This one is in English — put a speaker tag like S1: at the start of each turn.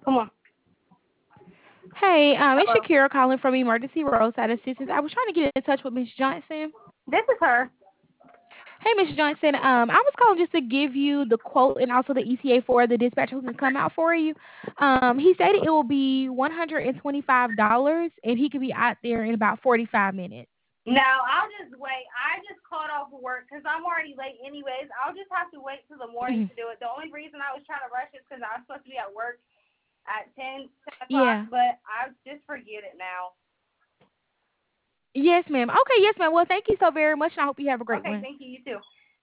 S1: Come on.
S2: Hey, it's
S1: Hello.
S2: Shakira calling from Emergency Roadside Assistance. I was trying to get in touch with Miss Johnson.
S1: This is her.
S2: Hey, Miss Johnson. I was calling just to give you the quote and also the ETA for the dispatcher who can come out for you. He stated it will be $125, and he could be out there in about 45 minutes.
S1: No, I'll just wait. I just called off of work because I'm already late anyways. I'll just have to wait till the morning to do it. The only reason I was trying to rush is because I was supposed to be at work at 10 o'clock,
S2: Yeah.
S1: but I just forget it now.
S2: Yes, ma'am. Okay, yes, ma'am. Well, thank you so very much, and I hope you have a great
S1: Okay,
S2: one.
S1: thank you. You too.